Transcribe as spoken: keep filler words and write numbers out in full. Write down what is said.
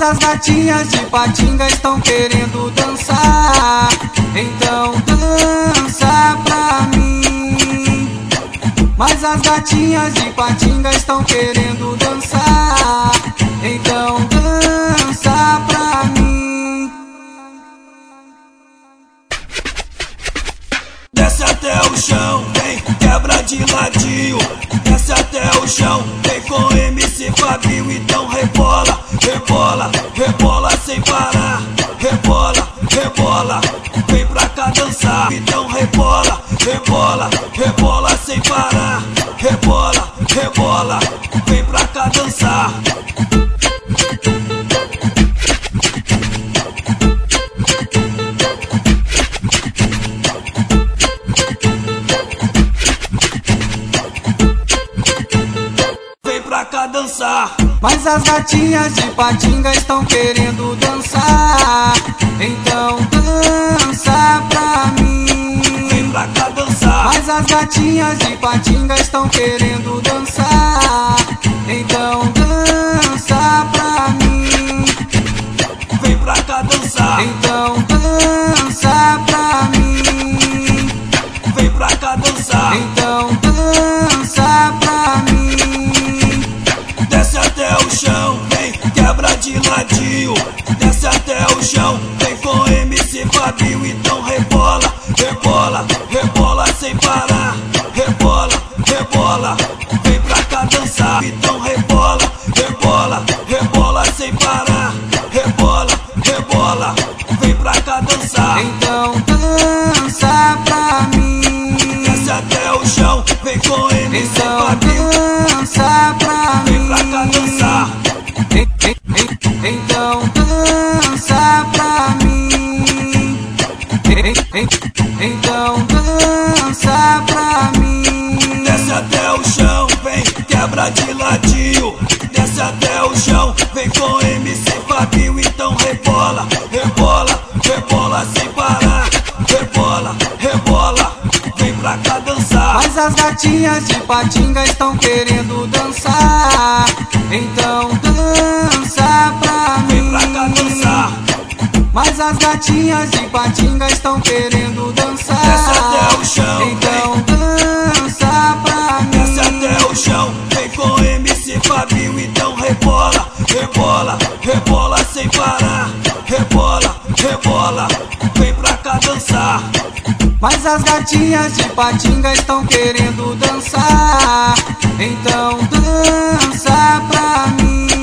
Mas as gatinhas de Patinga estão querendo dançar, então dança pra mim. Mas as gatinhas de Patinga estão querendo dançar, então dança pra mim. Desce até o chão, vem, quebra de ladinho. Desce até o chão, vem com M C Fabinho. Então rebola, rebola, rebola sem parar. Rebola, rebola, vem pra cá dançar. Então rebola, rebola, rebola sem parar. Rebola, rebola, vem pra cá dançar. Pra cá dançar. Mas as gatinhas de Patinga estão querendo dançar, então dança pra mim. Vem pra cá dançar. Mas as gatinhas de Patinga estão querendo dançar, então dança pra mim. Vem pra cá dançar. Então dança pra mim. Vem pra cá dançar. Então dança pra mim. Desce até o chão, vem, quebra de ladinho. Desce até o chão, vem com M C Fabinho. Então rebola, rebola, rebola sem parar. Rebola, rebola, vem pra cá dançar. Então rebola, rebola, rebola sem parar. Rebola, rebola, vem pra cá dançar. Então dança pra mim. Desce até o chão, vem com M C Então Fabinho. dança pra mim. Vem pra cá dançar. Então dança pra mim. Então dança pra mim. Desce até o chão, vem, quebra de ladinho. Desce até o chão, vem com M C Fabinho. Então rebola, rebola, rebola sem parar. Rebola, rebola, vem pra cá dançar. Mas as gatinhas de Patinga estão querendo dançar, então dança pra mim. Vem pra cá dançar. Mas as gatinhas de Patinga estão querendo dançar. Desce até o chão, então dança pra mim. Desce até o chão, vem com M C Fabinho. Então rebola, rebola, rebola sem parar. Rebola, rebola, vem pra cá dançar. Mas as gatinhas de Patinga estão querendo dançar, então dança pra mim.